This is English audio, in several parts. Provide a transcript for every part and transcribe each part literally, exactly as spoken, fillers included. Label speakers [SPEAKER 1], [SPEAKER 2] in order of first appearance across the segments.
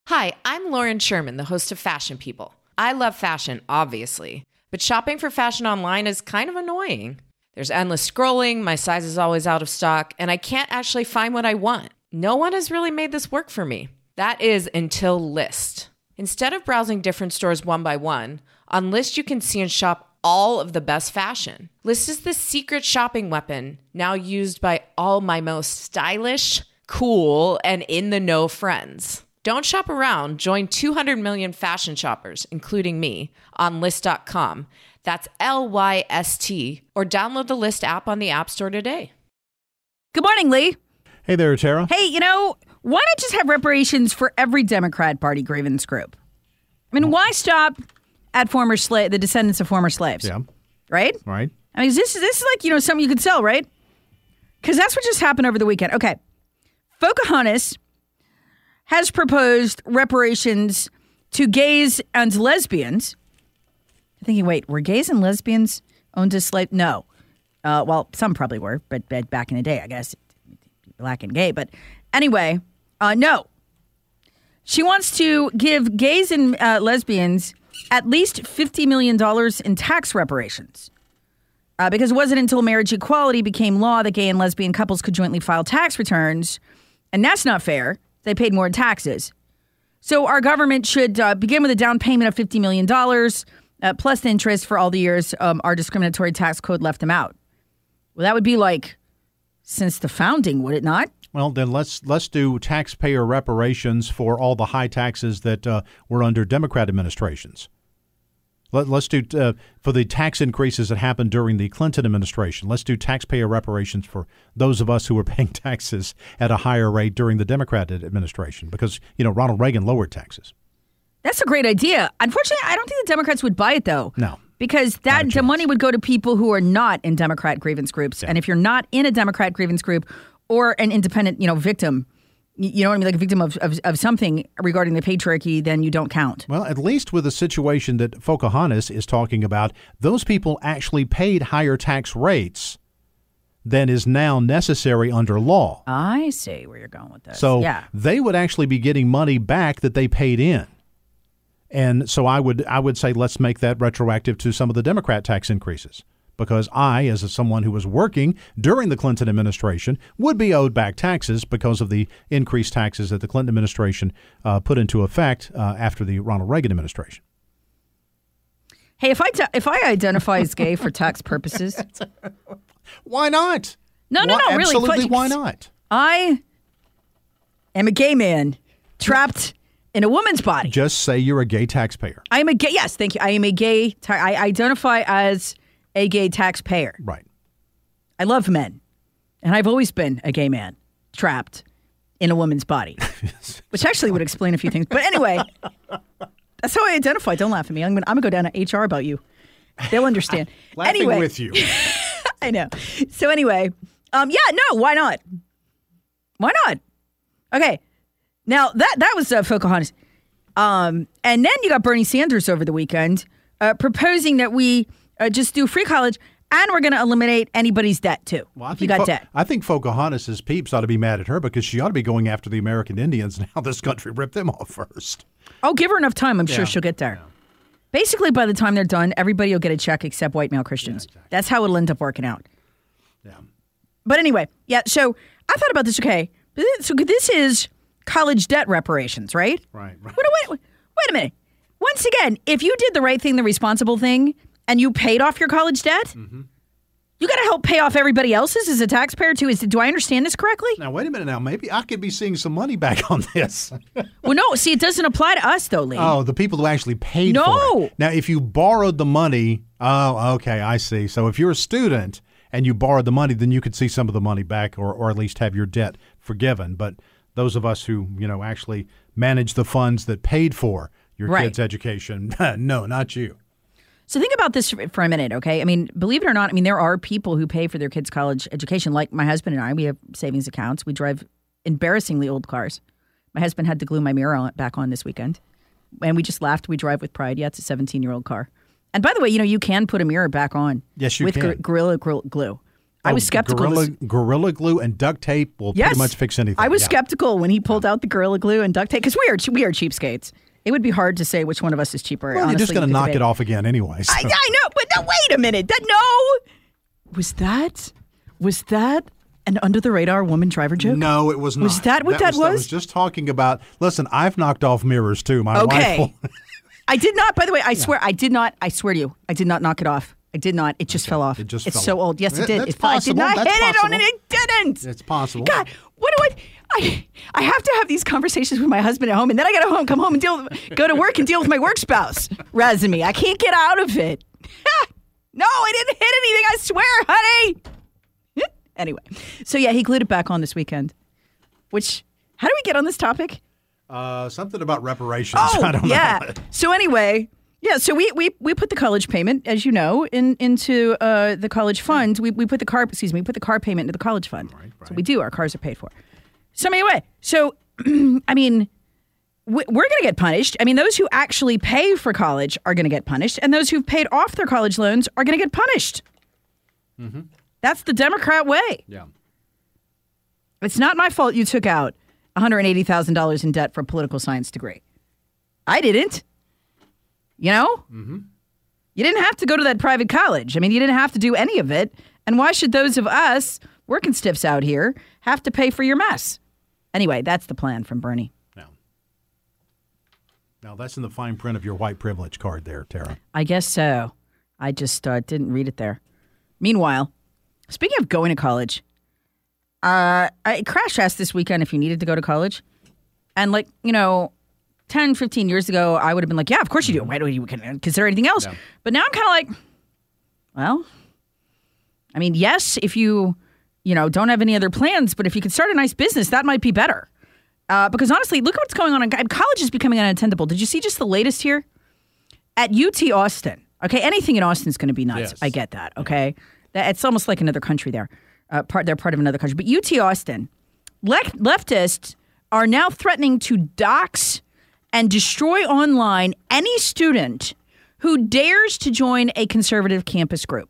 [SPEAKER 1] Hi, I'm Lauren Sherman, the host of Fashion People. I love fashion, obviously, but shopping for fashion online is kind of annoying. There's endless scrolling, my size is always out of stock, and I can't actually find what I want. No one has really made this work for me. That is until Lyst. Instead of browsing different stores one by one, on Lyst you can see and shop all of the best fashion. Lyst is the secret shopping weapon, now used by all my most stylish, cool, and in-the-know friends. Don't shop around. Join two hundred million fashion shoppers, including me, on Lyst dot com. That's L Y S T. Or download the Lyst app on the App Store today.
[SPEAKER 2] Good morning, Lee.
[SPEAKER 3] Hey there, Tara.
[SPEAKER 2] Hey, you know, why not just have reparations for every Democrat Party grievance group? I mean, why stop at former slave, the descendants of former slaves?
[SPEAKER 3] Yeah.
[SPEAKER 2] Right?
[SPEAKER 3] Right.
[SPEAKER 2] I mean, this, this is like, you know, something you could sell, right? Because that's what just happened over the weekend. Okay. Pocahontas has proposed reparations to gays and lesbians. I'm thinking, wait, were gays and lesbians owned as slaves? No. Uh, well, some probably were, but, but back in the day, I guess, black and gay. But anyway, uh, no. She wants to give gays and uh, lesbians at least fifty million dollars in tax reparations. Uh, because it wasn't until marriage equality became law that gay and lesbian couples could jointly file tax returns. And that's not fair. They paid more in taxes. So our government should uh, begin with a down payment of fifty million dollars, uh, plus the interest for all the years um, our discriminatory tax code left them out. Well, that would be like since the founding, would it not?
[SPEAKER 3] Well, then let's let's do taxpayer reparations for all the high taxes that uh, were under Democrat administrations. Let, let's do uh, for the tax increases that happened during the Clinton administration. Let's do taxpayer reparations for those of us who were paying taxes at a higher rate during the Democrat administration, because, you know, Ronald Reagan lowered taxes.
[SPEAKER 2] That's a great idea. Unfortunately, I don't think the Democrats would buy it, though.
[SPEAKER 3] No.
[SPEAKER 2] Because that the money would go to people who are not in Democrat grievance groups. Yeah. And if you're not in a Democrat grievance group or an independent, you know, victim, you know what I mean, like a victim of, of, of something regarding the patriarchy, then you don't count.
[SPEAKER 3] Well, at least with the situation that Pocahontas is talking about, those people actually paid higher tax rates than is now necessary under law.
[SPEAKER 2] I see where you're going with this.
[SPEAKER 3] So
[SPEAKER 2] yeah.
[SPEAKER 3] they would actually be getting money back that they paid in. And so I would I would say let's make that retroactive to some of the Democrat tax increases, because I, as a, someone who was working during the Clinton administration, would be owed back taxes because of the increased taxes that the Clinton administration uh, put into effect uh, after the Ronald Reagan administration.
[SPEAKER 2] Hey, if I t- if I identify as gay for tax purposes,
[SPEAKER 3] why not?
[SPEAKER 2] No, no,
[SPEAKER 3] why,
[SPEAKER 2] no, really.
[SPEAKER 3] Absolutely,
[SPEAKER 2] but,
[SPEAKER 3] why not?
[SPEAKER 2] I am a gay man trapped in a woman's body.
[SPEAKER 3] Just say you're a gay taxpayer.
[SPEAKER 2] I am a gay. Yes, thank you. I am a gay. Ta- I identify as a gay taxpayer.
[SPEAKER 3] Right.
[SPEAKER 2] I love men, and I've always been a gay man trapped in a woman's body, which actually would explain a few things. But anyway, that's how I identify. Don't laugh at me. I'm gonna, I'm gonna go down to H R about you. They'll understand.
[SPEAKER 3] Laughing
[SPEAKER 2] anyway,
[SPEAKER 3] with you.
[SPEAKER 2] I know. So anyway, um, yeah, no, why not? Why not? Okay. Now, that that was uh, Pocahontas. Um, and then you got Bernie Sanders over the weekend uh, proposing that we uh, just do free college, and we're going to eliminate anybody's debt, too.
[SPEAKER 3] Well, I
[SPEAKER 2] if
[SPEAKER 3] think
[SPEAKER 2] you got
[SPEAKER 3] Fo-
[SPEAKER 2] debt.
[SPEAKER 3] I think Pocahontas' peeps ought to be mad at her because she ought to be going after the American Indians. Now this country ripped them off first.
[SPEAKER 2] Oh, give her enough time. I'm
[SPEAKER 3] yeah.
[SPEAKER 2] sure she'll get there.
[SPEAKER 3] Yeah.
[SPEAKER 2] Basically, by the time they're done, everybody will get a check except white male Christians. Yeah, exactly. That's how it'll end up working out.
[SPEAKER 3] Yeah.
[SPEAKER 2] But anyway, yeah, so I thought about this, okay. So this is college debt reparations, right?
[SPEAKER 3] Right, right.
[SPEAKER 2] Wait, wait, wait, wait a minute. Once again, if you did the right thing, the responsible thing, and you paid off your college debt, mm-hmm. you got to help pay off everybody else's as a taxpayer, too. Is Do I understand this correctly?
[SPEAKER 3] Now, wait a minute now. Maybe I could be seeing some money back on this.
[SPEAKER 2] Well, no. See, it doesn't apply to us, though, Lee.
[SPEAKER 3] Oh, the people who actually paid
[SPEAKER 2] no.
[SPEAKER 3] for it. Now, if you borrowed the money, oh, okay, I see. So if you're a student and you borrowed the money, then you could see some of the money back or, or at least have your debt forgiven. But those of us who, you know, actually manage the funds that paid for your
[SPEAKER 2] right.
[SPEAKER 3] kids' education, no, not you.
[SPEAKER 2] So think about this for a minute, okay? I mean, believe it or not, I mean, there are people who pay for their kids' college education, like my husband and I. We have savings accounts. We drive embarrassingly old cars. My husband had to glue my mirror on, back on this weekend. And we just laughed. We drive with pride. Yeah, it's a seventeen-year-old car. And by the way, you know, you can put a mirror back on.
[SPEAKER 3] Yes, you
[SPEAKER 2] with
[SPEAKER 3] can.
[SPEAKER 2] With Gorilla Glue. I was
[SPEAKER 3] Oh,
[SPEAKER 2] skeptical.
[SPEAKER 3] Gorilla,
[SPEAKER 2] this-
[SPEAKER 3] gorilla glue and duct tape will
[SPEAKER 2] Yes.
[SPEAKER 3] pretty much fix anything.
[SPEAKER 2] I was
[SPEAKER 3] Yeah.
[SPEAKER 2] skeptical when he pulled out the Gorilla Glue and duct tape because we are we are cheapskates. It would be hard to say which one of us is cheaper.
[SPEAKER 3] Well,
[SPEAKER 2] honestly,
[SPEAKER 3] you're just going
[SPEAKER 2] you
[SPEAKER 3] to
[SPEAKER 2] could
[SPEAKER 3] knock
[SPEAKER 2] debate.
[SPEAKER 3] it off again anyway. so.
[SPEAKER 2] I, I know, but no, wait a minute. That no, was that was that an under the radar woman driver joke?
[SPEAKER 3] No, it was not.
[SPEAKER 2] Was that what that
[SPEAKER 3] was? I
[SPEAKER 2] was?
[SPEAKER 3] was just talking about. Listen, I've knocked off mirrors too. My
[SPEAKER 2] Okay.
[SPEAKER 3] wife. Will,
[SPEAKER 2] I did not. By the way, I swear I did not. I swear to you, I did not knock it off. I did not. It just fell off.
[SPEAKER 3] It just
[SPEAKER 2] it's
[SPEAKER 3] fell
[SPEAKER 2] so
[SPEAKER 3] off.
[SPEAKER 2] old. Yes, it
[SPEAKER 3] That-
[SPEAKER 2] did.
[SPEAKER 3] that's
[SPEAKER 2] It fell- I did
[SPEAKER 3] possible.
[SPEAKER 2] not
[SPEAKER 3] That's
[SPEAKER 2] hit it on it.
[SPEAKER 3] possible.
[SPEAKER 2] It didn't.
[SPEAKER 3] It's possible.
[SPEAKER 2] God, what do I? I I have to have these conversations with my husband at home, and then I got to home, come home and deal, go to work and deal with my work spouse, Razumi. I can't get out of it. No, I didn't hit anything. I swear, honey. Anyway, so yeah, he glued it back on this weekend. Which, how do we get on this topic?
[SPEAKER 3] Uh, something about reparations.
[SPEAKER 2] Oh,
[SPEAKER 3] I don't
[SPEAKER 2] yeah.
[SPEAKER 3] know.
[SPEAKER 2] So anyway, yeah. So we we we put the college payment, as you know, in into uh, the college fund. We we put the car, excuse me, we put the car payment into the college fund.
[SPEAKER 3] Right, right.
[SPEAKER 2] So we do. Our cars are paid for. So anyway, so I mean, we- we're going to get punished. I mean, those who actually pay for college are going to get punished, and those who've paid off their college loans are going to get punished.
[SPEAKER 3] Mm-hmm.
[SPEAKER 2] That's the Democrat way.
[SPEAKER 3] Yeah.
[SPEAKER 2] It's not my fault you took out one hundred eighty thousand dollars in debt for a political science degree. I didn't. You know? Mm-hmm. You didn't have to go to that private college. I mean, you didn't have to do any of it. And why should those of us working stiffs out here have to pay for your mess? Anyway, that's the plan from Bernie.
[SPEAKER 3] Now, now that's in the fine print of your white privilege card there, Tara.
[SPEAKER 2] I guess so. I just uh, didn't read it there. Meanwhile, speaking of going to college, uh, I crash asked this weekend if you needed to go to college. And like, you know, ten, fifteen years ago, I would have been like, yeah, of course you do. Why do you consider anything else?
[SPEAKER 3] Yeah.
[SPEAKER 2] But now I'm kind of like, well, I mean, yes, if you, you know, don't have any other plans, but if you could start a nice business, that might be better. Uh, because honestly, look at what's going on. In, college is becoming unattendable. Did you see just the latest here? At U T Austin. Okay, anything in Austin is going to be nuts.
[SPEAKER 3] Yes.
[SPEAKER 2] I get that. Okay, that, it's almost like another country there. Uh, part they're part of another country. But U T Austin, le- leftists are now threatening to dox and destroy online any student who dares to join a conservative campus group.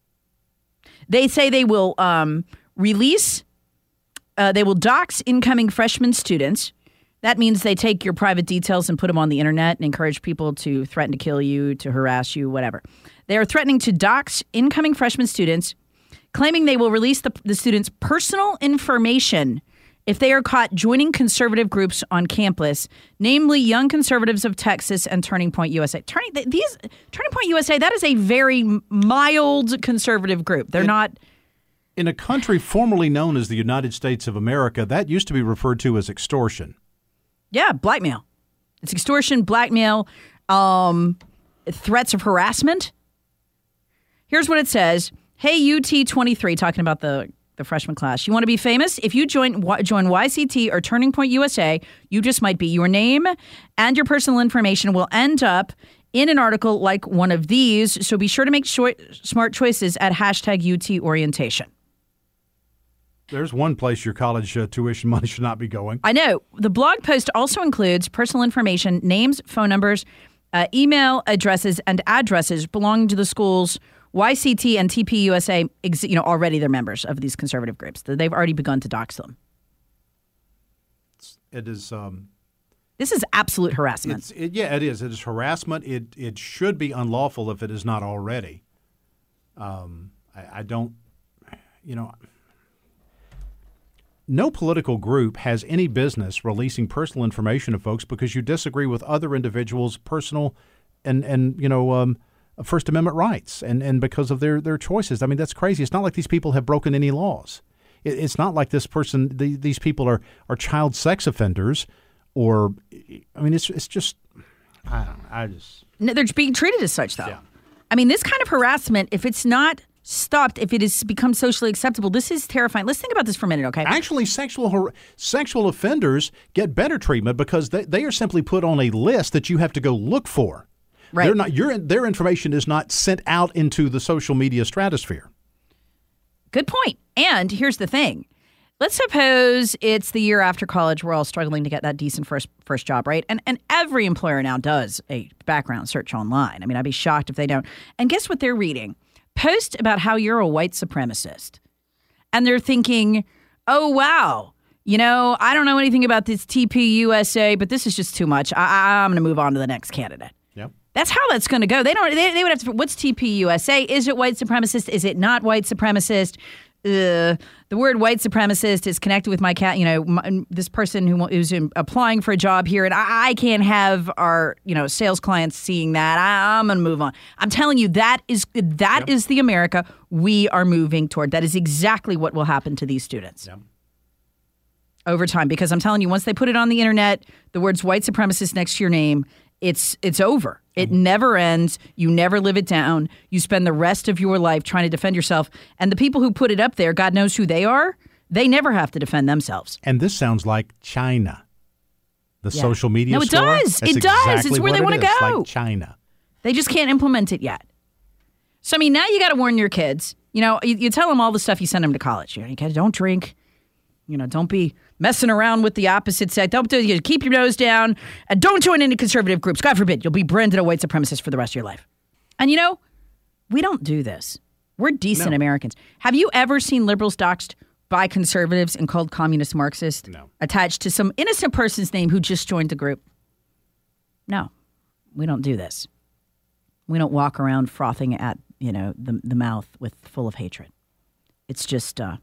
[SPEAKER 2] They say they will um, release, uh, they will dox incoming freshman students. That means they take your private details and put them on the internet and encourage people to threaten to kill you, to harass you, whatever. They are threatening to dox incoming freshman students, claiming they will release the, the students' personal information if they are caught joining conservative groups on campus, namely Young Conservatives of Texas and Turning Point U S A. Turning these Turning Point U S A, that is a very mild conservative group. They're
[SPEAKER 3] It-
[SPEAKER 2] not.
[SPEAKER 3] In a country formerly known as the United States of America, that used to be referred to as extortion.
[SPEAKER 2] Yeah, blackmail. It's extortion, blackmail, um, threats of harassment. Here's what it says. Hey, U T twenty-three, talking about the, the freshman class. You want to be famous? If you join join Y C T or Turning Point U S A, you just might be. Your name and your personal information will end up in an article like one of these. So be sure to make choi- smart choices at hashtag U T orientation.
[SPEAKER 3] There's one place your college uh, tuition money should not be going.
[SPEAKER 2] I know. The blog post also includes personal information, names, phone numbers, uh, email addresses, and addresses belonging to the schools. Y C T and T P U S A, ex- you know, already they're members of these conservative groups. They've already begun to dox them.
[SPEAKER 3] It is. Um,
[SPEAKER 2] This is absolute harassment.
[SPEAKER 3] it's, it, yeah, it is. It is harassment. It it should be unlawful if it is not already. Um, I, I don't. You know. No political group has any business releasing personal information of folks because you disagree with other individuals' personal and, and you know, um, First Amendment rights and, and because of their, their choices. I mean, that's crazy. It's not like these people have broken any laws. It, it's not like this person, the, these people are, are child sex offenders or, I mean, it's it's just, I don't know, I just.
[SPEAKER 2] No, they're being treated as such, though.
[SPEAKER 3] Yeah.
[SPEAKER 2] I mean, this kind of harassment, if it's not stopped, if it has become socially acceptable, this is terrifying. Let's think about this for a minute, okay?
[SPEAKER 3] Actually, sexual har- sexual offenders get better treatment because they, they are simply put on a list that you have to go look for.
[SPEAKER 2] Right.
[SPEAKER 3] They're not your their information is not sent out into the social media stratosphere.
[SPEAKER 2] Good point. And here's the thing. Let's suppose it's the year after college. We're all struggling to get that decent first first job, right? And and every employer now does a background search online. I mean, I'd be shocked if they don't. And guess what they're reading? Post about how you're a white supremacist. and they're thinking, oh, wow, you know, I don't know anything about this T P U S A, but this is just too much. I, I, I'm going to move on to the next candidate.
[SPEAKER 3] Yep.
[SPEAKER 2] That's how that's going to go. They don't. They, they would have to. What's T P U S A? Is it white supremacist? Is it not white supremacist? Uh, the word white supremacist is connected with my cat. You know, my, this person who who's applying for a job here, and I, I can't have our you know sales clients seeing that. I, I'm going to move on. I'm telling you, that is that yep. is the America we are moving toward. That is exactly what will happen to these students. Yep. Over time, because I'm telling you, once they put it on the internet, the words white supremacist next to your name, it's it's over. It mm-hmm. never ends. You never live it down. You spend the rest of your life trying to defend yourself. And the people who put it up there, God knows who they are, they never have to defend themselves.
[SPEAKER 3] And this sounds like China, the yeah. social media
[SPEAKER 2] No, it
[SPEAKER 3] store.
[SPEAKER 2] does.
[SPEAKER 3] That's
[SPEAKER 2] it does.
[SPEAKER 3] Exactly
[SPEAKER 2] it's where they want to go.
[SPEAKER 3] Like China.
[SPEAKER 2] They just can't implement it yet. So, I mean, now you got to warn your kids. You know, you, you tell them all the stuff you send them to college. You know, you gotta, don't drink. You know, don't be messing around with the opposite sex. Don't do, you know, keep your nose down and don't join any conservative groups. God forbid, you'll be branded a white supremacist for the rest of your life. And you know, we don't do this. We're decent
[SPEAKER 3] no.
[SPEAKER 2] Americans. Have you ever seen liberals doxxed by conservatives and called communist Marxist?
[SPEAKER 3] No.
[SPEAKER 2] Attached to some innocent person's name who just joined the group? No, we don't do this. We don't walk around frothing at, you know, the the mouth with full of hatred. It's just, uh,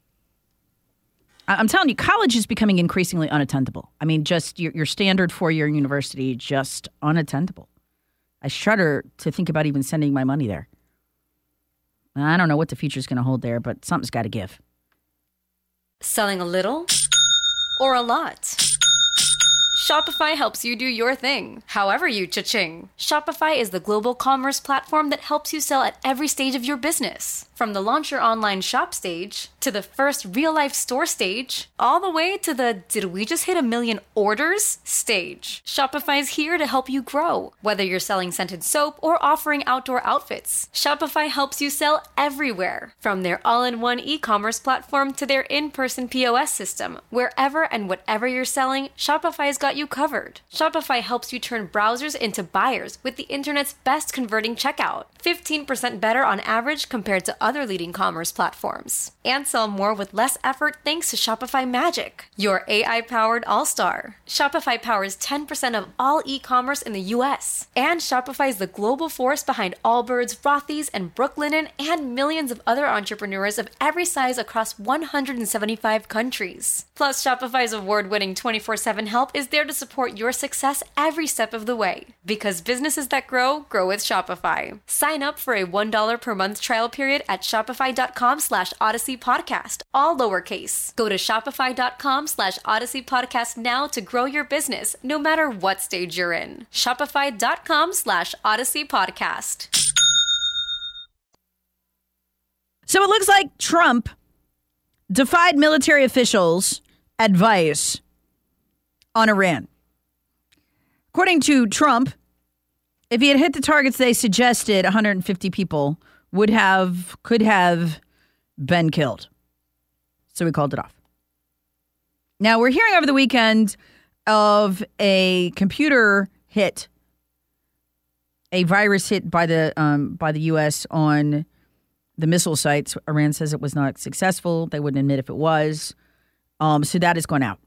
[SPEAKER 2] I'm telling you, college is becoming increasingly unattendable. I mean, just your, your standard four-year university, just unattendable. I shudder to think about even sending my money there. I don't know what the future's going to hold there, but something's got to give.
[SPEAKER 4] Selling a little or a lot? Shopify helps you do your thing, however you cha-ching. Shopify is the global commerce platform that helps you sell at every stage of your business. From the launch your online shop stage, to the first real-life store stage, all the way to the did we just hit a million orders stage. Shopify's here to help you grow. Whether you're selling scented soap or offering outdoor outfits, Shopify helps you sell everywhere. From their all-in-one e-commerce platform to their in-person P O S system, wherever and whatever you're selling, Shopify's got you covered. Shopify helps you turn browsers into buyers with the internet's best converting checkout. fifteen percent better on average compared to other leading commerce platforms. And sell more with less effort thanks to Shopify Magic, your A I-powered all-star. Shopify powers ten percent of all e-commerce in the U S. And Shopify is the global force behind Allbirds, Rothy's, and Brooklinen, and millions of other entrepreneurs of every size across one hundred seventy-five countries. Plus, Shopify's award-winning twenty-four seven help is there to support your success every step of the way. Because businesses that grow, grow with Shopify. Sign up for a one dollar per month trial period at shopify.com slash Odyssey Podcast, all lowercase. Go to shopify.com slash Odyssey Podcast now to grow your business, no matter what stage you're in. Shopify.com slash Odyssey Podcast.
[SPEAKER 2] So it looks like Trump defied military officials' advice on Iran. According to Trump, if he had hit the targets they suggested, one hundred fifty people would have, could have been killed. So we called it off. Now, we're hearing over the weekend of a computer hit, a virus hit by the um, by the U S on the missile sites. Iran says it was not successful. They wouldn't admit if it was. Um, so that is going out.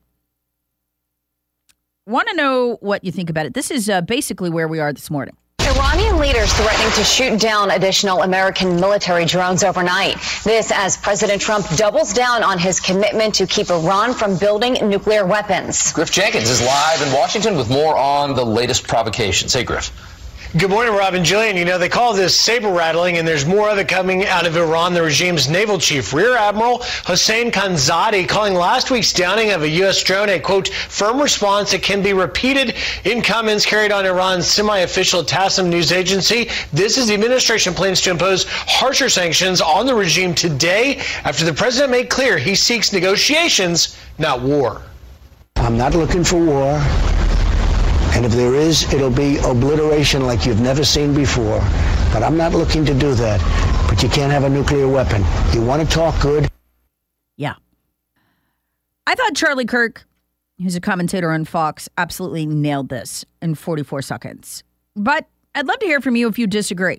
[SPEAKER 2] Want to know what you think about it. This is uh, basically where we are this morning.
[SPEAKER 5] Iranian leaders threatening to shoot down additional American military drones overnight. This as President Trump doubles down on his commitment to keep Iran from building nuclear weapons.
[SPEAKER 6] Griff Jenkins is live in Washington with more on the latest provocations. Hey, Griff.
[SPEAKER 7] Good morning, Rob and Jillian. You know, they call this saber rattling, and there's more of it coming out of Iran. The regime's naval chief, Rear Admiral Hossein Khanzadi, calling last week's downing of a U S drone a, quote, firm response that can be repeated in comments carried on Iran's semi-official Tasnim news agency. This is the administration plans to impose harsher sanctions on the regime today after the president made clear he seeks negotiations, not war.
[SPEAKER 8] I'm not looking for war. And if there is, it'll be obliteration like you've never seen before. But I'm not looking to do that. But you can't have a nuclear weapon. You want to talk good?
[SPEAKER 2] Yeah. I thought Charlie Kirk, who's a commentator on Fox, absolutely nailed this in forty-four seconds. But I'd love to hear from you if you disagree.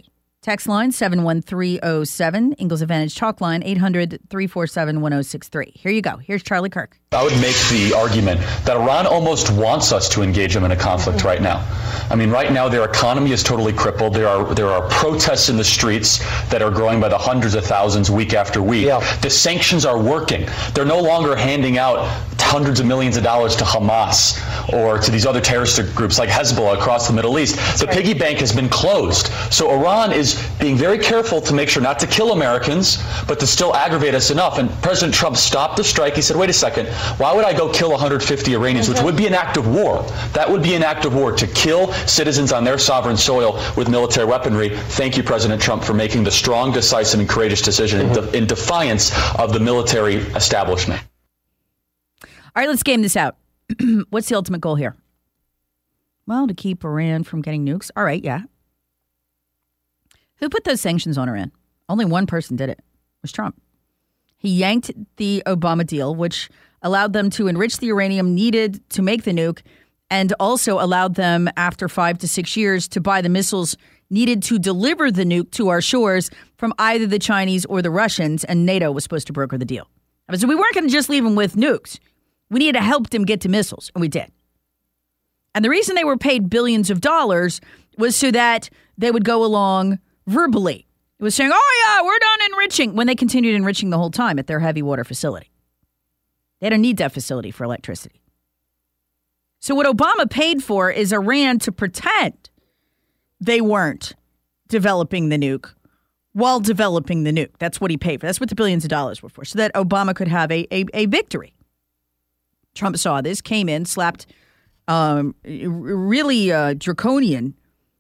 [SPEAKER 2] Text line seven one three oh seven. Ingalls Advantage talk line eight hundred, three four seven, one oh six three. Here you go. Here's Charlie Kirk.
[SPEAKER 9] I would make the argument that Iran almost wants us to engage them in a conflict right now. I mean, right now their economy is totally crippled. There are there are protests in the streets that are growing by the hundreds of thousands week after week. Yeah. The sanctions are working. They're no longer handing out hundreds of millions of dollars to Hamas or to these other terrorist groups like Hezbollah across the Middle East. That's the right. Piggy bank has been closed. So Iran is being very careful to make sure not to kill Americans, but to still aggravate us enough. And President Trump stopped the strike. He said, wait a second, why would I go kill one hundred fifty Iranians, mm-hmm. which would be an act of war? That would be an act of war, to kill citizens on their sovereign soil with military weaponry. Thank you, President Trump, for making the strong, decisive, and courageous decision mm-hmm. in, de- in defiance of the military establishment.
[SPEAKER 2] All right, let's game this out. What's the ultimate goal here? Well, to keep Iran from getting nukes. All right, yeah. Who put those sanctions on Iran? Only one person did it. It was Trump. He yanked the Obama deal, which allowed them to enrich the uranium needed to make the nuke, and also allowed them, after five to six years, to buy the missiles needed to deliver the nuke to our shores from either the Chinese or the Russians, and NATO was supposed to broker the deal. So we weren't going to just leave them with nukes. We needed to help them get to missiles, and we did. And the reason they were paid billions of dollars was so that they would go along verbally. It was saying, oh, yeah, we're done enriching, when they continued enriching the whole time at their heavy water facility. They don't need that facility for electricity. So what Obama paid for is Iran to pretend they weren't developing the nuke while developing the nuke. That's what he paid for. That's what the billions of dollars were for, so that Obama could have a, a, a victory. Trump saw this, came in, slapped um, really uh, draconian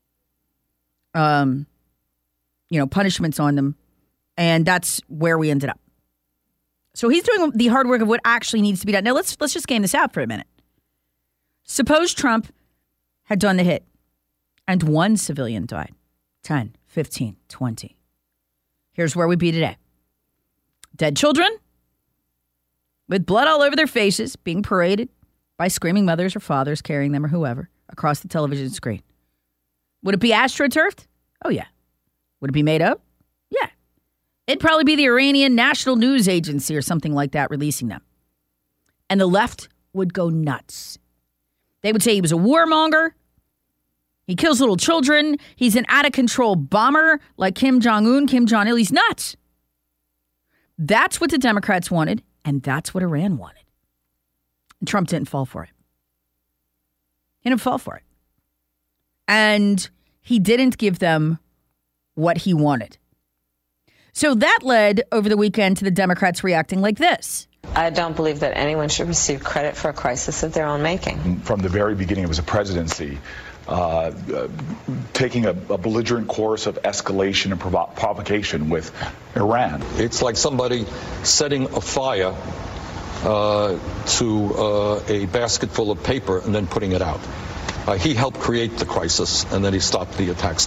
[SPEAKER 2] um, you know, punishments on them, and that's where we ended up. So he's doing the hard work of what actually needs to be done. Now, let's let's just game this out for a minute. Suppose Trump had done the hit and one civilian died. ten, fifteen, twenty. Here's where we'd be today. Dead children with blood all over their faces, being paraded by screaming mothers or fathers carrying them or whoever across the television screen. Would it be astroturfed? Oh, yeah. Would it be made up? Yeah. It'd probably be the Iranian National News Agency or something like that releasing them. And the left would go nuts. They would say he was a warmonger. He kills little children. He's an out-of-control bomber like Kim Jong-un, Kim Jong-il. He's nuts. That's what the Democrats wanted, and that's what Iran wanted. And Trump didn't fall for it. He didn't fall for it. And he didn't give them what he wanted. So that led over the weekend to the Democrats reacting like this.
[SPEAKER 10] I don't believe that anyone should receive credit for a crisis of their own making.
[SPEAKER 11] From the very beginning, it was a presidency uh, uh, taking a, a belligerent course of escalation and provo- provocation with Iran.
[SPEAKER 12] It's like somebody setting a fire uh, to uh, a basket full of paper and then putting it out. Uh, he helped create the crisis, and then he stopped the attacks.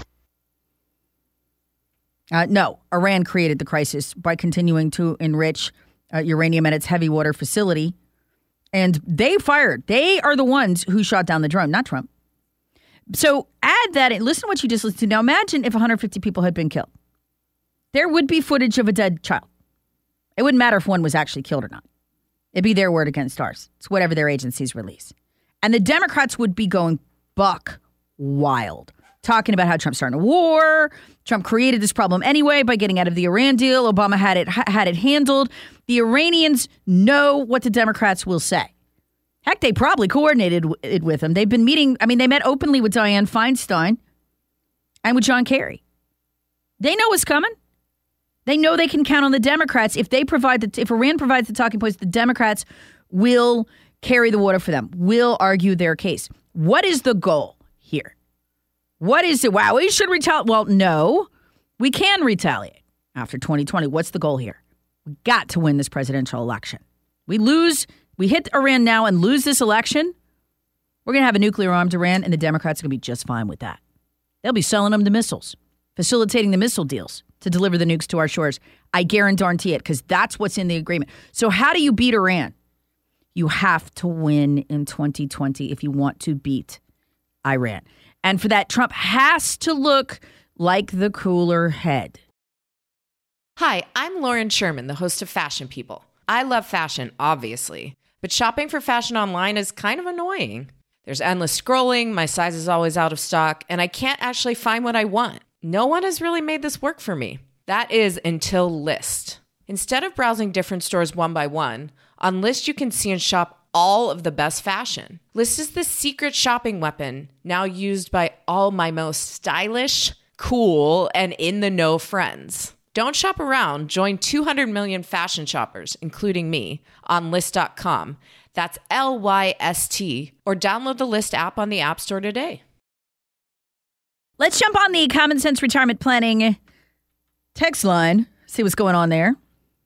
[SPEAKER 2] Uh, no, Iran created the crisis by continuing to enrich uh, uranium at its heavy water facility. And they fired. They are the ones who shot down the drone, not Trump. So add that in. Listen to what you just listened to. Now imagine if one hundred fifty people had been killed. There would be footage of a dead child. It wouldn't matter if one was actually killed or not. It'd be their word against ours. It's whatever their agencies release. And the Democrats would be going buck wild, talking about how Trump's starting a war. Trump created this problem anyway by getting out of the Iran deal. Obama had it had it handled. The Iranians know what the Democrats will say. Heck, they probably coordinated it with them. They've been meeting. I mean, they met openly with Dianne Feinstein and with John Kerry. They know what's coming. They know they can count on the Democrats. If they provide the, if Iran provides the talking points, the Democrats will carry the water for them, will argue their case. What is the goal here? What is it? Wow, we should retaliate. Well, no, we can retaliate after twenty twenty. What's the goal here? We got to win this presidential election. We lose, we hit Iran now and lose this election, we're going to have a nuclear armed Iran, and the Democrats are going to be just fine with that. They'll be selling them the missiles, facilitating the missile deals to deliver the nukes to our shores. I guarantee it, because that's what's in the agreement. So how do you beat Iran? You have to win in twenty twenty if you want to beat Iran. And for that, Trump has to look like the cooler head.
[SPEAKER 1] Hi, I'm Lauren Sherman, the host of Fashion People. I love fashion, obviously, but shopping for fashion online is kind of annoying. There's endless scrolling, my size is always out of stock, and I can't actually find what I want. No one has really made this work for me. That is until Lyst. Instead of browsing different stores one by one, on Lyst you can see and shop all of the best fashion. Lyst is the secret shopping weapon now used by all my most stylish, cool, and in-the-know friends. Don't shop around. Join two hundred million fashion shoppers, including me, on Lyst dot com. That's L Y S T, or download the Lyst app on the App Store today.
[SPEAKER 2] Let's jump on the Common Sense Retirement Planning text line, see what's going on there.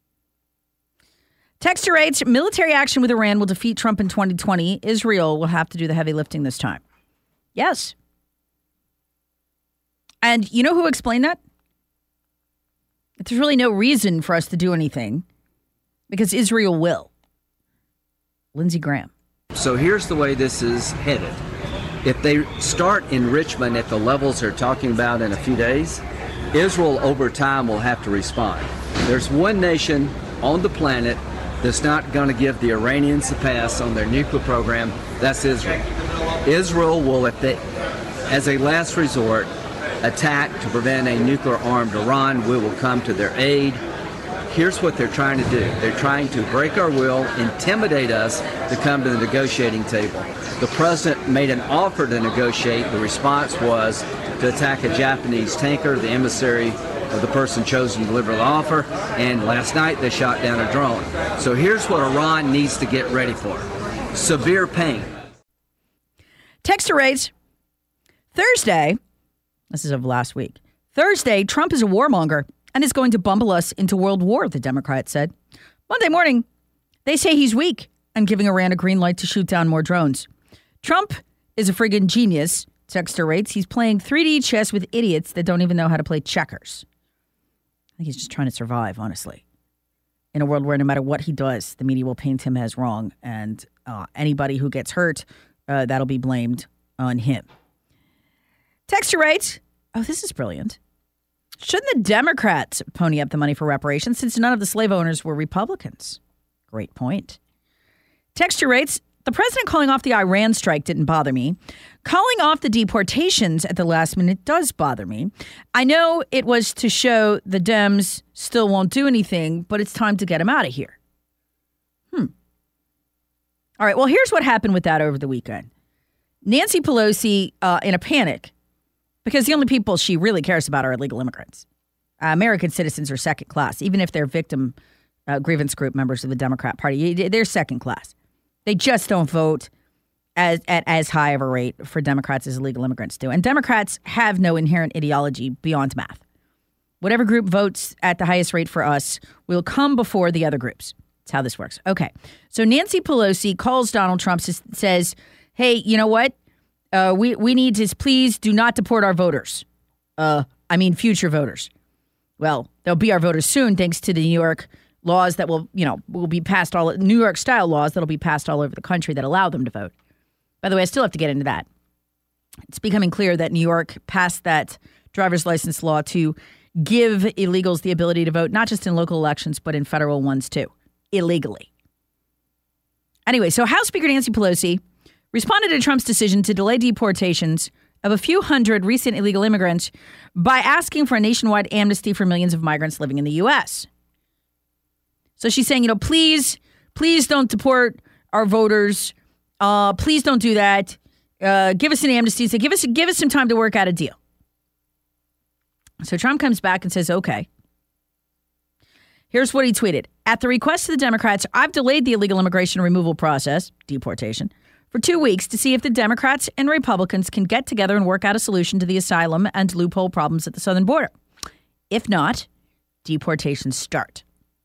[SPEAKER 2] Texter writes, military action with Iran will defeat Trump in twenty twenty. Israel will have to do the heavy lifting this time. Yes. And you know who explained that? There's really no reason for us to do anything because Israel will. Lindsey Graham.
[SPEAKER 13] So here's the way this is headed. If they start enrichment at the levels they're talking about in a few days, Israel over time will have to respond. There's one nation on the planet that's not going to give the Iranians a pass on their nuclear program. That's Israel. Israel will, if they, as a last resort, attack to prevent a nuclear-armed Iran. We will come to their aid. Here's what they're trying to do. They're trying to break our will, intimidate us to come to the negotiating table. The president made an offer to negotiate. The response was to attack a Japanese tanker, the emissary of the person chosen to deliver the offer. And last night they shot down a drone. So here's what Iran needs to get ready for. Severe pain.
[SPEAKER 2] Texter writes, Thursday, this is of last week, Thursday, Trump is a warmonger and is going to bumble us into world war, the Democrats said. Monday morning, they say he's weak and giving Iran a green light to shoot down more drones. Trump is a friggin' genius, Texter writes. He's playing three D chess with idiots that don't even know how to play checkers. I think he's just trying to survive, honestly, in a world where no matter what he does, the media will paint him as wrong. And uh, anybody who gets hurt, uh, that'll be blamed on him. Texter writes, oh, this is brilliant. Shouldn't the Democrats pony up the money for reparations since none of the slave owners were Republicans? Great point. Texter writes, the president calling off the Iran strike didn't bother me. Calling off the deportations at the last minute does bother me. I know it was to show the Dems still won't do anything, but it's time to get them out of here. Hmm. All right, well, here's what happened with that over the weekend. Nancy Pelosi, uh, in a panic, because the only people she really cares about are illegal immigrants. Uh, American citizens are second class, even if they're victim uh, grievance group members of the Democrat Party. They're second class. They just don't vote as, at as high of a rate for Democrats as illegal immigrants do. And Democrats have no inherent ideology beyond math. Whatever group votes at the highest rate for us will come before the other groups. That's how this works. Okay. So Nancy Pelosi calls Donald Trump, says, hey, you know what? Uh, we, we need to please do not deport our voters. Uh, I mean, future voters. Well, they'll be our voters soon, thanks to the New York laws that will, you know, will be passed all New York style laws that'll be passed all over the country that allow them to vote. By the way, I still have to get into that. It's becoming clear that New York passed that driver's license law to give illegals the ability to vote, not just in local elections, but in federal ones too, illegally. Anyway, so House Speaker Nancy Pelosi responded to Trump's decision to delay deportations of a few hundred recent illegal immigrants by asking for a nationwide amnesty for millions of migrants living in the U S. So she's saying, you know, please, please don't deport our voters. Uh, please don't do that. Uh, give us an amnesty. So give us, give us some time to work out a deal. So Trump comes back and says, okay. Here's what he tweeted. At the request of the Democrats, I've delayed the illegal immigration removal process, deportation, for two weeks to see if the Democrats and Republicans can get together and work out a solution to the asylum and loophole problems at the southern border. If not, deportations start.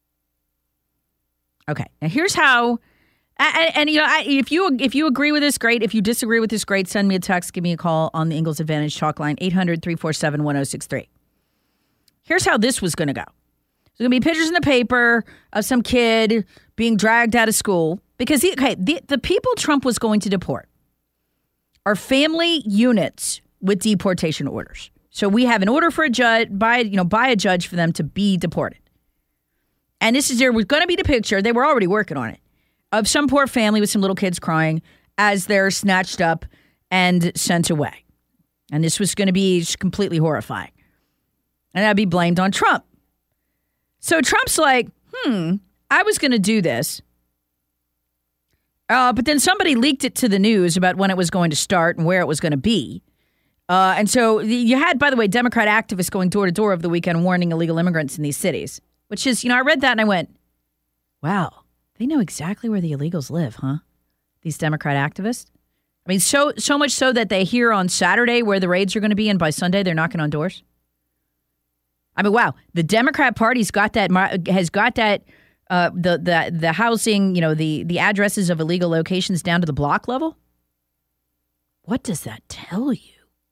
[SPEAKER 2] Okay, now here's how, and, and you know, I, if you if you agree with this, great. If you disagree with this, great. Send me a text, give me a call on the Ingalls Advantage talk line, eight hundred, three four seven, one oh six three. Here's how this was going to go. There's going to be pictures in the paper of some kid being dragged out of school. Because, he, okay, the, the people Trump was going to deport are family units with deportation orders. So we have an order for a judge by you know by a judge for them to be deported. And this is there was going to be the picture. They were already working on it of some poor family with some little kids crying as they're snatched up and sent away. And this was going to be just completely horrifying. And that'd be blamed on Trump. So Trump's like, hmm, I was going to do this. Uh, but then somebody leaked it to the news about when it was going to start and where it was going to be. Uh, and so you had, by the way, Democrat activists going door to door over the weekend warning illegal immigrants in these cities, which is, you know, I read that and I went, wow, they know exactly where the illegals live, huh? These Democrat activists. I mean, so so much so that they hear on Saturday where the raids are going to be, and by Sunday they're knocking on doors. I mean, wow, the Democrat Party's got that has got that uh, the the the housing, you know, the the addresses of illegal locations down to the block level. What does that tell you?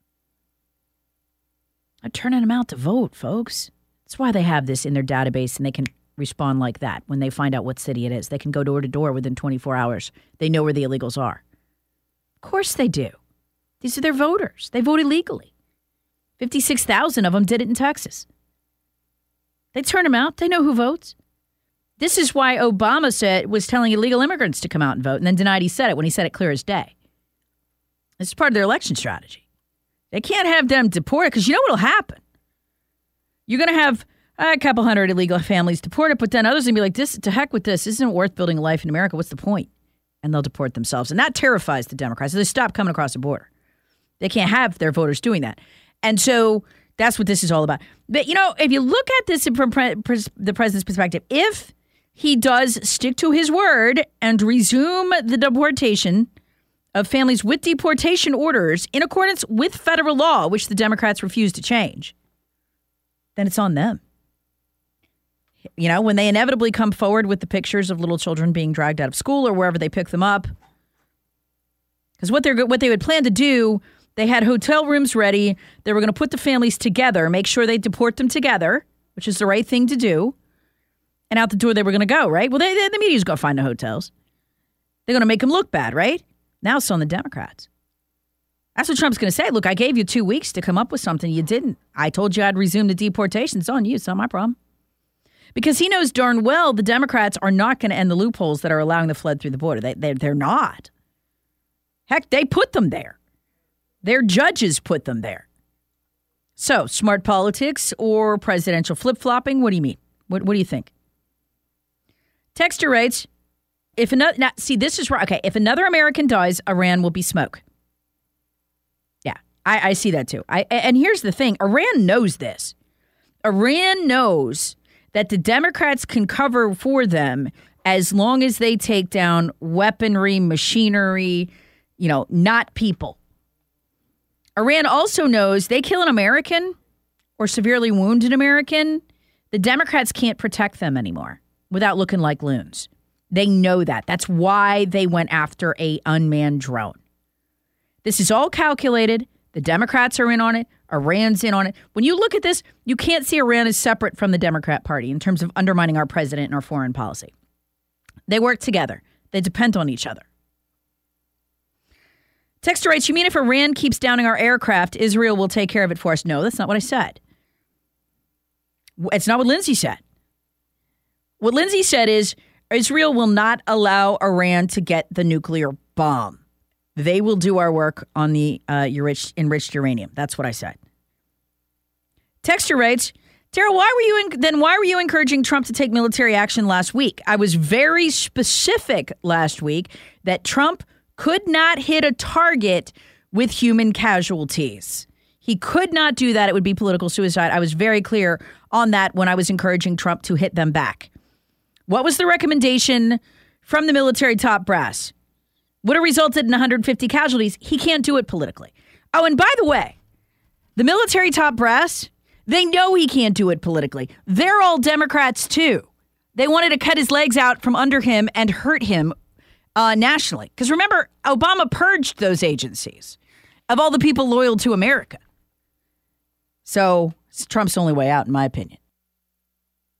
[SPEAKER 2] I'm turning them out to vote, folks. That's why they have this in their database, and they can respond like that when they find out what city it is. They can go door to door within twenty-four hours. They know where the illegals are. Of course they do. These are their voters. They vote illegally. fifty-six thousand of them did it in Texas. They turn them out. They know who votes. This is why Obama said was telling illegal immigrants to come out and vote and then denied he said it when he said it clear as day. This is part of their election strategy. They can't have them deported because you know what'll happen. You're going to have a couple hundred illegal families deported, but then others will be like, "This to heck with this. This isn't worth building a life in America. What's the point?" And they'll deport themselves. And that terrifies the Democrats. So they stop coming across the border. They can't have their voters doing that. And so that's what this is all about. But, you know, if you look at this from pre- pre- the president's perspective, if he does stick to his word and resume the deportation of families with deportation orders in accordance with federal law, which the Democrats refuse to change, then it's on them. You know, when they inevitably come forward with the pictures of little children being dragged out of school or wherever they pick them up. Because what they're what they would plan to do, they had hotel rooms ready. They were going to put the families together, make sure they deport them together, which is the right thing to do. And out the door they were going to go, right? Well, they, they, the media's going to find the hotels. They're going to make them look bad, right? Now it's on the Democrats. That's what Trump's going to say. Look, I gave you two weeks to come up with something. You didn't. I told you I'd resume the deportation. It's on you. It's not my problem. Because he knows darn well the Democrats are not going to end the loopholes that are allowing the flood through the border. They, they, they're not. Heck, they put them there. Their judges put them there. So, smart politics or presidential flip-flopping? What do you mean? What, what do you think? Texter writes, if another, now, see, this is right. Okay, if another American dies, Iran will be smoke. Yeah, I, I see that too. I, and here's the thing. Iran knows this. Iran knows that the Democrats can cover for them as long as they take down weaponry, machinery, you know, not people. Iran also knows they kill an American or severely wound an American, the Democrats can't protect them anymore without looking like loons. They know that. That's why they went after a unmanned drone. This is all calculated. The Democrats are in on it. Iran's in on it. When you look at this, you can't see Iran as separate from the Democrat Party in terms of undermining our president and our foreign policy. They work together. They depend on each other. Texter writes, you mean if Iran keeps downing our aircraft, Israel will take care of it for us? No, that's not what I said. It's not what Lindsay said. What Lindsay said is Israel will not allow Iran to get the nuclear bomb. They will do our work on the uh, enriched, enriched uranium. That's what I said. Texter writes, Tara, why were you in, then why were you encouraging Trump to take military action last week? I was very specific last week that Trump could not hit a target with human casualties. He could not do that. It would be political suicide. I was very clear on that when I was encouraging Trump to hit them back. What was the recommendation from the military top brass? Would have resulted in one hundred fifty casualties. He can't do it politically. Oh, and by the way, the military top brass, they know he can't do it politically. They're all Democrats, too. They wanted to cut his legs out from under him and hurt him uh, nationally. Because remember, Obama purged those agencies of all the people loyal to America. So it's Trump's only way out, in my opinion.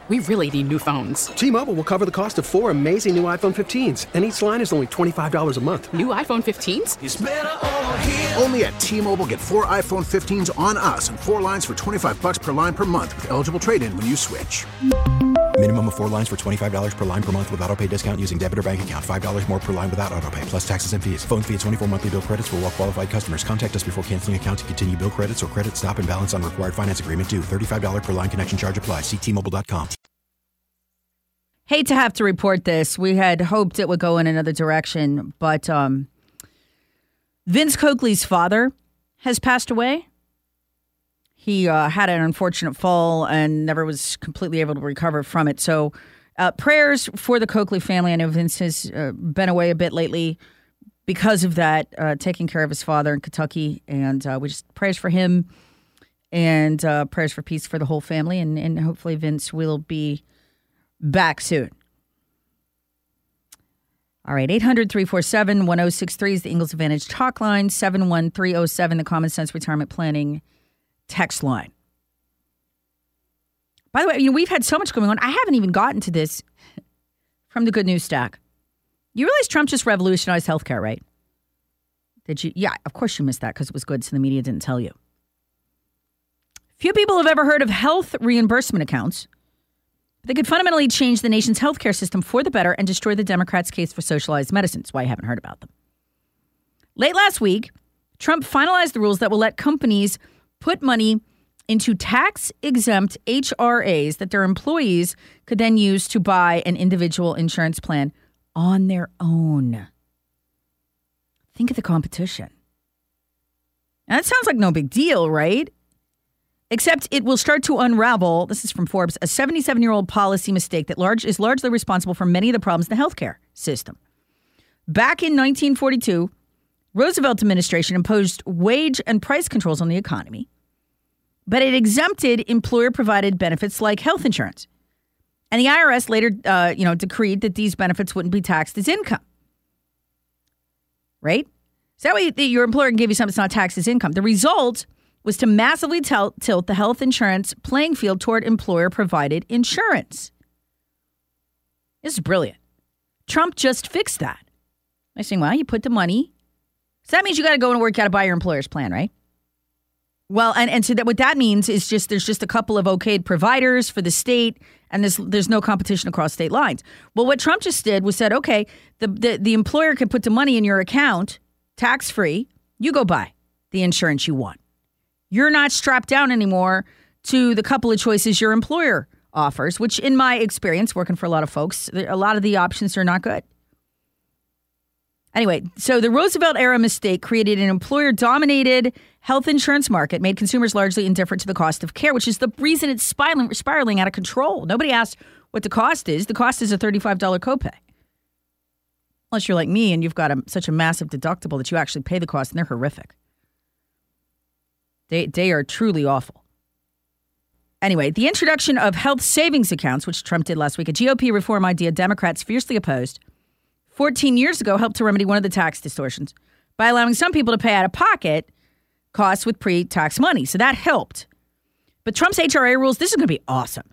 [SPEAKER 14] We really need new phones.
[SPEAKER 15] T-Mobile will cover the cost of four amazing new iPhone fifteens, and each line is only twenty-five dollars a month.
[SPEAKER 14] New iPhone fifteens?
[SPEAKER 16] It's better over here. Only at T-Mobile, get four iPhone fifteens on us and four lines for twenty-five bucks per line per month with eligible trade-in when you switch.
[SPEAKER 17] Minimum of four lines for twenty-five dollars per line per month with autopay discount using debit or bank account. five dollars more per line without autopay, plus taxes and fees. Phone fee at twenty-four monthly bill credits for well-qualified customers. Contact us before canceling account to continue bill credits or credit stop and balance on required finance agreement due. thirty-five dollars per line connection charge applies. See T Mobile dot com.
[SPEAKER 2] Hate to have to report this. We had hoped it would go in another direction, but um, Vince Coakley's father has passed away. He uh, had an unfortunate fall and never was completely able to recover from it. So uh, prayers for the Coakley family. I know Vince has uh, been away a bit lately because of that, uh, taking care of his father in Kentucky. And uh, we just prayers for him and uh, prayers for peace for the whole family. And, and hopefully Vince will be back soon. All right, eight hundred, three four seven, one oh six three is the Ingalls Advantage talk line, seven one three oh seven, the Common Sense Retirement Planning text line. By the way, you know, we've had so much going on. I haven't even gotten to this from the Good News Stack. You realize Trump just revolutionized healthcare, right? Did you? Yeah, of course you missed that because it was good, so the media didn't tell you. Few people have ever heard of health reimbursement accounts. They could fundamentally change the nation's healthcare system for the better and destroy the Democrats' case for socialized medicine. That's why I haven't heard about them. Late last week, Trump finalized the rules that will let companies put money into tax-exempt H R As that their employees could then use to buy an individual insurance plan on their own. Think of the competition. Now, that sounds like no big deal, right? Except it will start to unravel, this is from Forbes, a seventy-seven-year-old policy mistake that large is largely responsible for many of the problems in the healthcare system. Back in nineteen forty-two, Roosevelt administration imposed wage and price controls on the economy, but it exempted employer-provided benefits like health insurance. And the I R S later, uh, you know, decreed that these benefits wouldn't be taxed as income. Right? So that way your employer can give you something that's not taxed as income. The result was to massively tilt, tilt the health insurance playing field toward employer-provided insurance. This is brilliant. Trump just fixed that. I saying, well, you put the money. So that means you got to go and work, got to buy your employer's plan, right? Well, and, and so that what that means is just there's just a couple of okayed providers for the state, and there's there's no competition across state lines. Well, what Trump just did was said, okay, the the, the employer can put the money in your account, tax-free. You go buy the insurance you want. You're not strapped down anymore to the couple of choices your employer offers, which in my experience, working for a lot of folks, a lot of the options are not good. Anyway, so the Roosevelt-era mistake created an employer-dominated health insurance market, made consumers largely indifferent to the cost of care, which is the reason it's spiraling, spiraling out of control. Nobody asked what the cost is. The cost is a thirty-five dollars copay. Unless you're like me and you've got a, such a massive deductible that you actually pay the cost, and they're horrific. They they are truly awful. Anyway, the introduction of health savings accounts, which Trump did last week, a G O P reform idea Democrats fiercely opposed, fourteen years ago helped to remedy one of the tax distortions by allowing some people to pay out of pocket costs with pre-tax money. So that helped. But Trump's H R A rules, this is going to be awesome.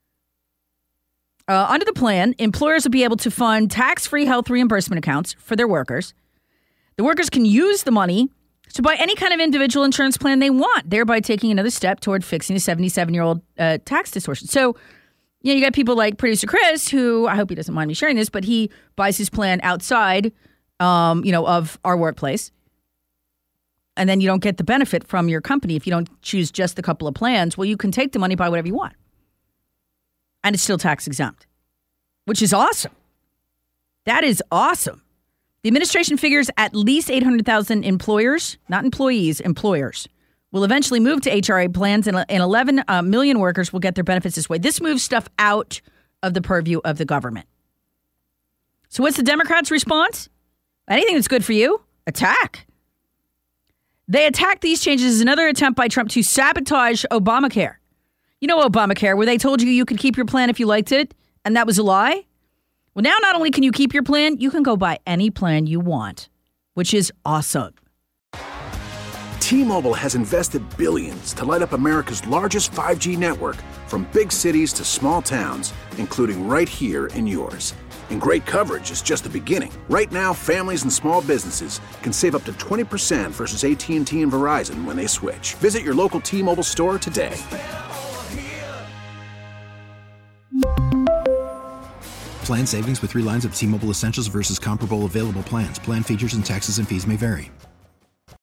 [SPEAKER 2] Uh, under the plan, employers will be able to fund tax-free health reimbursement accounts for their workers. The workers can use the money to buy any kind of individual insurance plan they want, thereby taking another step toward fixing the seventy-seven-year-old uh, tax distortion. So, you know, you got people like producer Chris, who I hope he doesn't mind me sharing this, but he buys his plan outside, um, you know, of our workplace. And then you don't get the benefit from your company if you don't choose just a couple of plans. Well, you can take the money, buy whatever you want. And it's still tax exempt, which is awesome. That is awesome. The administration figures at least eight hundred thousand employers, not employees, employers, will eventually move to H R A plans, and eleven uh, million workers will get their benefits this way. This moves stuff out of the purview of the government. So what's the Democrats' response? Anything that's good for you, attack. They attack these changes as another attempt by Trump to sabotage Obamacare. You know Obamacare, where they told you you could keep your plan if you liked it, and that was a lie? Well, now not only can you keep your plan, you can go buy any plan you want, which is awesome.
[SPEAKER 16] T-Mobile has invested billions to light up America's largest five G network, from big cities to small towns, including right here in yours. And great coverage is just the beginning. Right now, families and small businesses can save up to twenty percent versus A T and T and Verizon when they switch. Visit your local T-Mobile store today.
[SPEAKER 17] Plan savings with three lines of T-Mobile Essentials versus comparable available plans. Plan features and taxes and fees may vary.